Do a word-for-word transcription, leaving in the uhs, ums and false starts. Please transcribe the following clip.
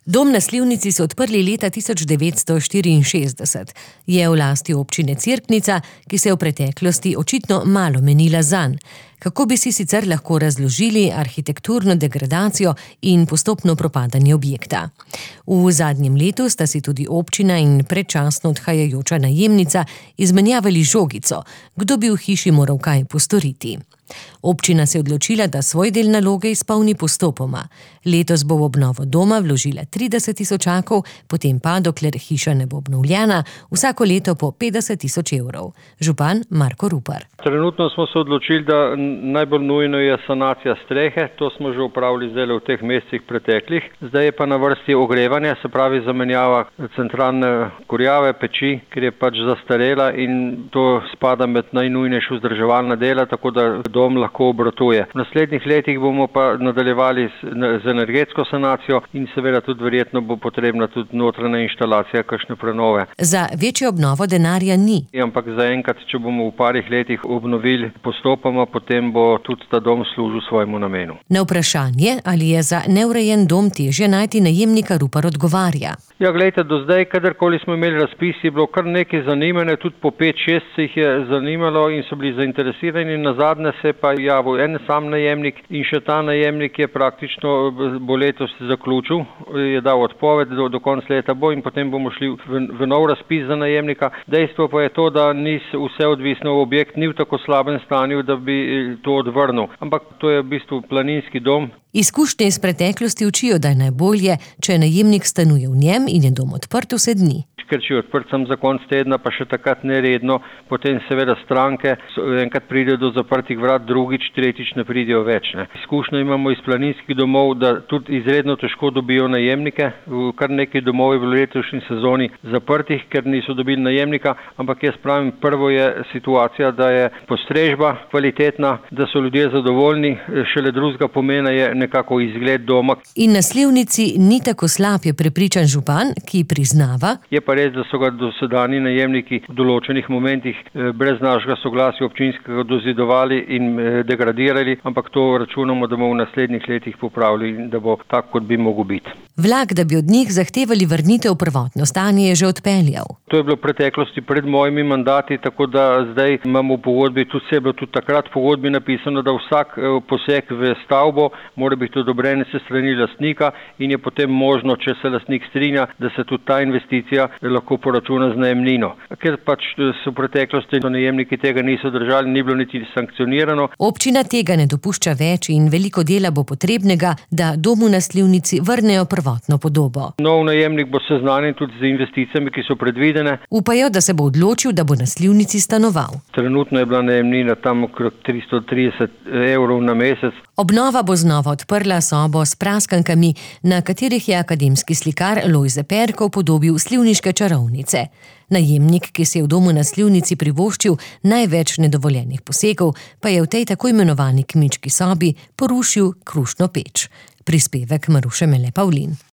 Dom na Slivnici so odprli leta tisoč devetsto štiriinšestdeset. Je v lasti občine Cerknica, ki se je v preteklosti očitno malo menila zanj. Kako bi si sicer lahko razložili arhitekturno degradacijo in postopno propadanje objekta? V zadnjem letu sta si tudi občina in predčasno odhajajoča najemnica izmenjavali žogico, kdo bi v hiši moral kaj postoriti. Občina se je odločila, da svoj del naloge izpolni postopoma. Letos bo v obnovo doma vložila trideset tisočakov, potem pa, dokler hiša ne bo obnovljena, vsako leto po petdeset tisoč evrov. Župan Marko Rupar. Trenutno smo se odločili, da najbolj nujno je sanacija strehe, to smo že opravili zdaj v teh mesecih preteklih. Zdaj je pa na vrsti ogrevanje, se pravi zamenjava centralne kurjave, peči, ker je pač zastarela in to spada med najnujnejša vzdrževalna dela, tako da dom lahko obratuje. V naslednjih letih bomo pa nadaljevali z energetsko sanacijo in seveda tudi verjetno bo potrebna tudi notranja inštalacija, kakšne prenove. Za večjo obnovo denarja ni. Ampak zaenkrat, če bomo v parih letih obnovili postopoma, potem bo tudi ta dom služil svojemu namenu. Na vprašanje, ali je za neurejen dom težje najti najemnika, Rupar odgovarja. Ja, glejte, do zdaj, kadarkoli smo imeli razpis, je bilo kar nekaj zanimanja, tudi po pet, šest se jih je zanimalo in so bili zainteresirani. Nazadnje se pa javil en sam najemnik in še ta najemnik je praktično bo letos zaključil, je dal odpoved, do, do konca leta bo in potem bomo šli v, v nov razpis za najemnika. Dejstvo pa je to, da ni vse odvisno, objekt ni v tako slabem stanju, da bi to odvrnil. Ampak to je v bistvu planinski dom. Izkušnje iz preteklosti učijo, da je najbolje, če najemnik stanuje v njem in je dom odprt vse dni. Ker če je odprt sam za konc tedna, pa še takrat neredno, potem seveda stranke enkrat pridejo do zaprtih vrat, drugič, tretjič ne pridejo več. Ne. Izkušnjo imamo iz planinskih domov, da tudi izredno težko dobijo najemnike. V kar nekaj domov je bilo v letošnji sezoni zaprtih, ker niso dobili najemnika, ampak jaz pravim, prvo je situacija, da je postrežba kvalitetna, da so ljudje zadovoljni, šele drugega pomena je nekako izgled doma. In na Slivnici ni tako slab, je prepričan župan, ki priznava. Je pa res, da so ga dosedanji najemniki v določenih momentih brez našega soglasja občinskega dozidovali in degradirali, ampak to računamo, da bomo v naslednjih letih popravili in da bo tak, kot bi mogel biti. Vlak, da bi od njih zahtevali vrnitev v prvotno stanje, je že odpeljal. To je bilo v preteklosti pred mojimi mandati, tako da zdaj imamo v pogodbi, tudi se je bilo tudi takrat v pogodbi napisano, da vsak poseg v stavbo mora biti odobren s strani lastnika in je potem možno, če se lastnik strinja, da se tudi ta investicija lahko poračuna z najemnino. Ker pač so v preteklosti najemniki tega niso držali, ni bilo niti sankcionirano. Občina tega ne dopušča več in veliko dela bo potrebnega, da domu na Slivnici vrnejo prvotno podobo. Nov najemnik bo seznanjen tudi z investicijami, ki so predvidene. Upajo, da se bo odločil, da bo na Slivnici stanoval. Trenutno je bila najemnina tam okrog tristo trideset evrov na mesec. Obnova bo znova odprla sobo s praskankami, na katerih je akademski slikar Lojze Perkov podobil slivniške čarovnice. Najemnik, ki si je v domu na Slivnici privoščil največ nedovoljenih posegov, pa je v tej tako imenovani kmečki sobi porušil krušno peč. Prispevek Maruše Mele Pavlin.